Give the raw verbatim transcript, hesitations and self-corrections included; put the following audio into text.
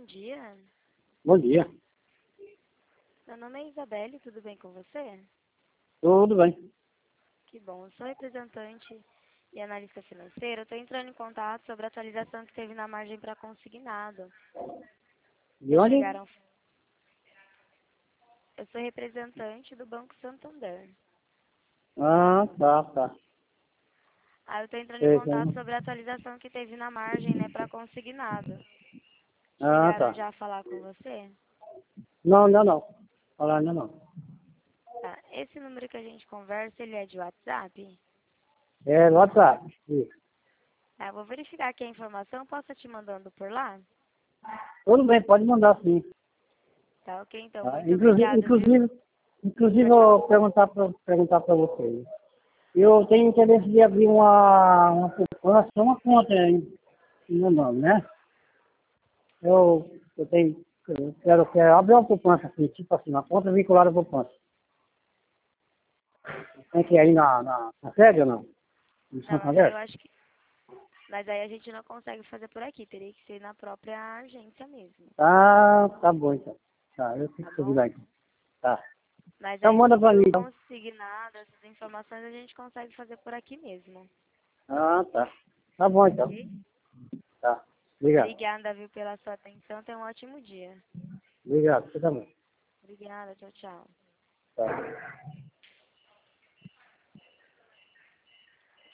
bom dia. Bom dia. Meu nome é Isabelle, tudo bem com você? Tudo bem. Que bom, eu sou representante e analista financeira. Eu estou entrando em contato sobre a atualização que teve na margem para consignado. De onde? Chegaram... Eu sou representante do Banco Santander. Ah, tá, tá. Aí eu estou entrando em Sei, contato sei. sobre a atualização que teve na margem, né, para consignado. Ah, Chegaram tá. já a falar com você? Não, ainda não. Falar ainda não. Tá. Esse número que a gente conversa, ele é de WhatsApp? É no WhatsApp. Isso. Tá, eu vou verificar aqui a informação, posso estar te mandando por lá? Tudo bem, pode mandar sim. Tá, ok, então. Tá? Muito Inclusive, obrigada, viu? inclusive, inclusive eu Pode falar. vou perguntar para perguntar para vocês. Eu tenho interesse de abrir uma, uma poupança, uma conta em em meu nome, né? Eu, eu tenho, eu quero, quero abrir uma poupança assim, tipo assim, uma conta vinculada à poupança. Tem que ir aí na, na, na sede ou não? No Não, aí eu Santander? acho que... Mas aí a gente não consegue fazer por aqui, teria que ser na própria agência mesmo, Ah, tá bom então. Tá, eu tá fico subir bom? lá então. Tá. Mas Então aí manda pra mim tudo então. consignado, essas informações a gente consegue fazer por aqui mesmo, Ah, tá. Tá bom então. ok? Tá. Obrigado. Obrigada, viu, pela sua atenção. Tenha um ótimo dia. Obrigado. Você também. Obrigada, tchau, tchau. Tá.